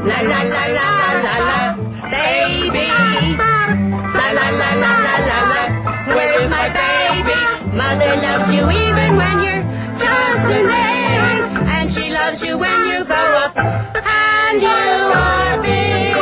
La la la la la la, baby. La la la la la la la, where is my baby? Mother loves you even when you're just a baby, and she loves you when you grow up and you are big.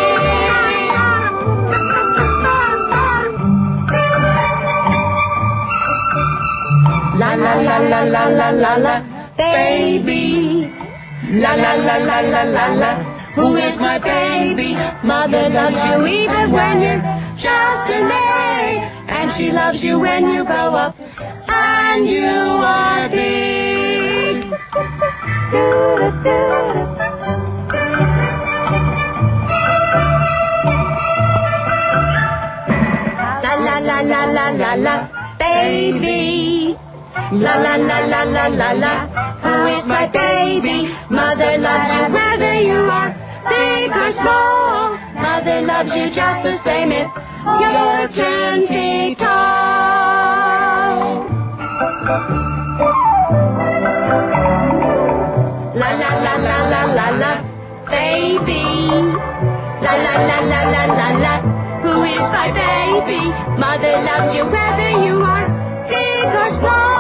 La la la la la la la la, baby. La la la la la la la, who is my baby? Mother loves you even when you're just a baby, and she loves you when you grow up and you are big. La la la la la la la, baby. La la la la la la la, who is my baby? Mother loves you whether you are big or small. Mother loves you just the same if you're 10 feet tall. La la la la la la la, baby. La la la la la la la, who is my baby? Mother loves you whether you are big or small.